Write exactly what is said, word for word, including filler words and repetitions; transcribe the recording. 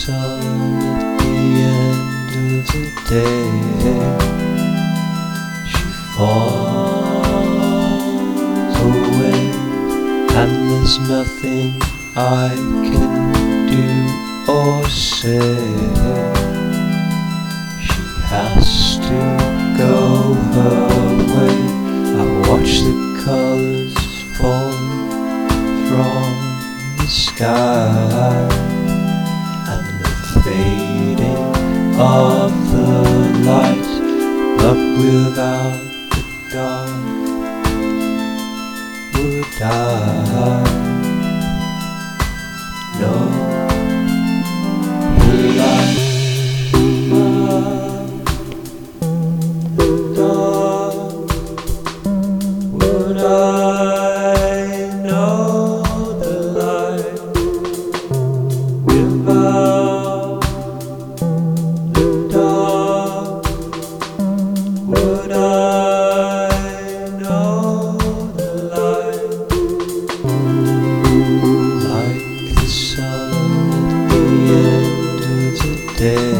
sun at the end of the day. She falls away, and there's nothing I can do or say. She has to go her way. I watch the colors fall from the sky, and the fading of the light, but without the dark would die. No light, the dark would I know the light without the dark? Would I know the light? Like the sun at the end of the day.